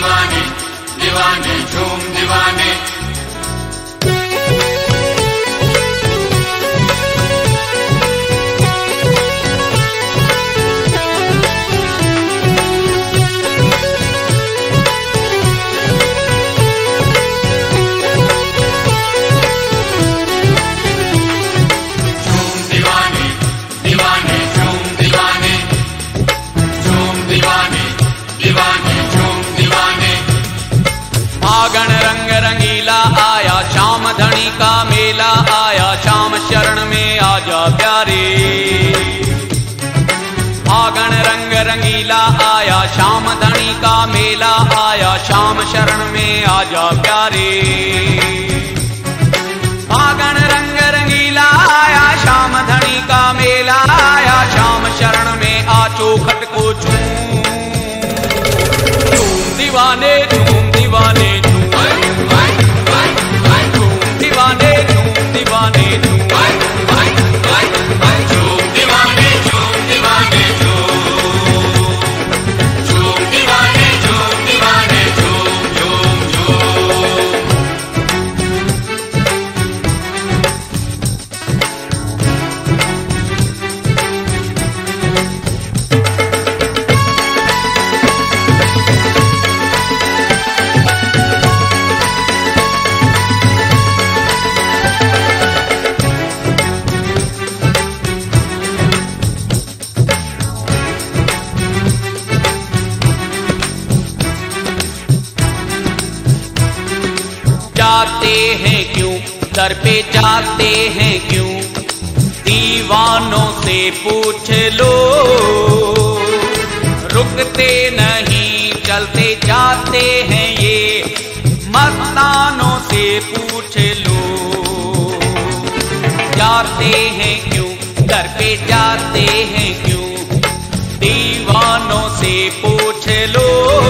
दीवाने दीवाने झूम दीवाने। फागण रंग रंगीला आया श्याम धनी का मेला आया, श्याम शरण में आजा प्यारे। फागण रंग रंगीला आया श्याम धनी का मेला आया, श्याम शरण में आजा प्यारे। फागण रंग रंगीला आया श्याम धनी का मेला आया, श्याम शरण में आ चौखट को झूम दीवाने झूम दीवाने जाते हैं क्यों दर पे जाते हैं क्यों, दीवानों से पूछ लो। रुकते नहीं चलते जाते हैं ये, मस्तानों से पूछ लो। जाते हैं क्यों दर पे जाते हैं क्यों, दीवानों से पूछ लो।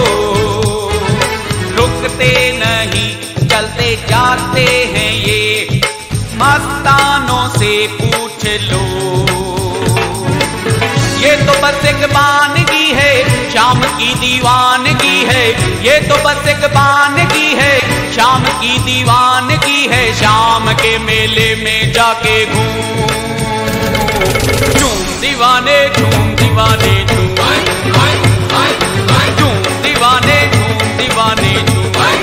रुकते नहीं चलते जाते हैं ये, मस्तानों से पूछ लो। ये तो बस एक बानगी है शाम की दीवानगी है, ये तो बस एक बानगी है शाम की दीवानगी है। शाम के मेले में जाके घूम दीवाने झूम दीवाने झूम दीवाने झूम दीवाने झूम।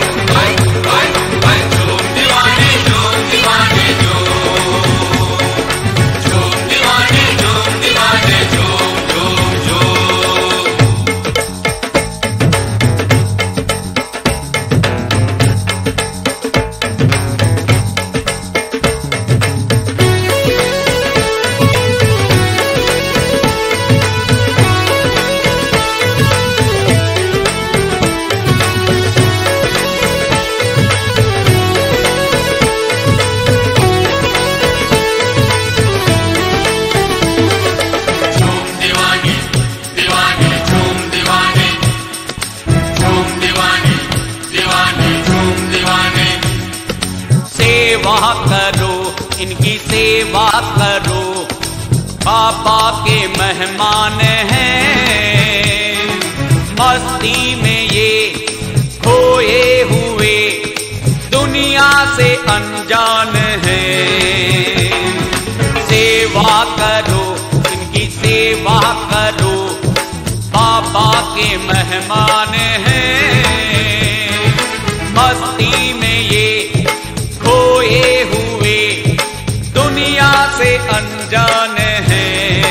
सेवा करो इनकी सेवा करो, बाबा के मेहमान हैं। मस्ती में ये खोए हुए दुनिया से अनजान हैं। सेवा करो इनकी सेवा करो, बाबा के मेहमान हैं। मस्ती में ये खोए हुए दुनिया से अनजान है।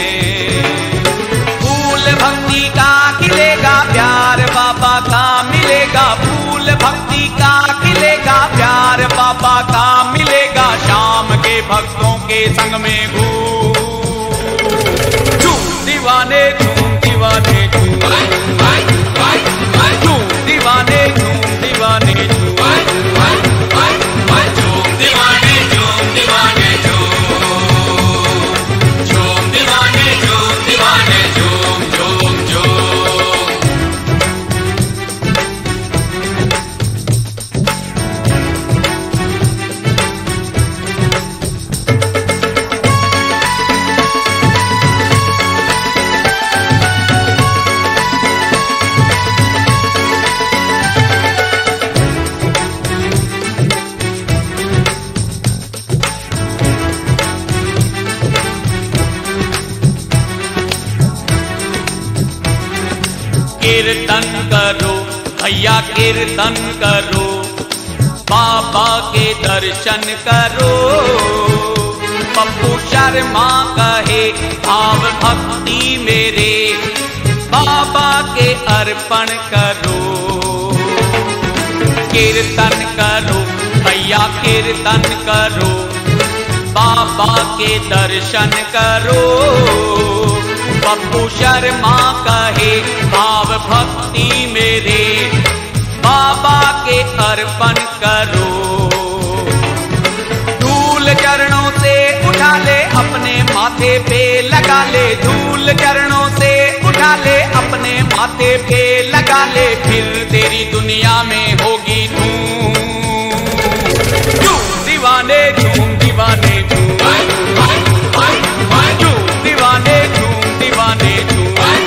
फूल भक्ति का खिलेगा प्यार बाबा का मिलेगा, फूल भक्ति का खिलेगा प्यार बाबा का मिलेगा। शाम के भक्तों के संग में झूम दीवाने झूम दीवाने झूम दीवाने झूम दीवाने झूम। कीर्तन करो भैया कीर्तन करो, बाबा के दर्शन करो। पप्पू शर्मा कहे भाव भक्ति मेरे बाबा के अर्पण करो। कीर्तन करो भैया कीर्तन करो, बाबा के दर्शन करो। पप्पू शर्मा कहे भाव भक्ति मेरे बाबा के अर्पण करो। धूल चरणों से उठा ले अपने माथे पे लगा ले, धूल चरणों से उठा ले अपने माथे पे लगा ले, फिर तेरी दुनिया में होगी धूम। झूम दीवाने झूम दीवाने झूम, झूम दीवाने झूम दीवाने झूम,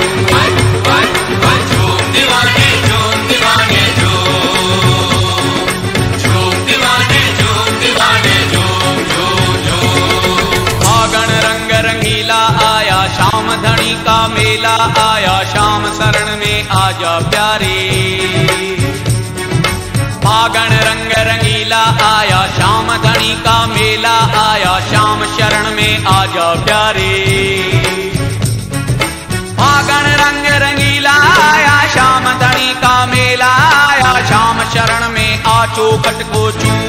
झूम दीवाने झूम दीवाने झूम दीवाने झूम दीवाने झूम झूम झूम। फागण रंग रंगीला आया शाम धनी का मेला आया, शाम शरण में आजा प्यारे। फागण रंग रंगीला आया शाम धनी का मेला आया, शाम शरण में आजा प्यारे। फागण रंग रंगीला आया शाम धनी का मेला आया, शाम शरण में आ चौखट को चूम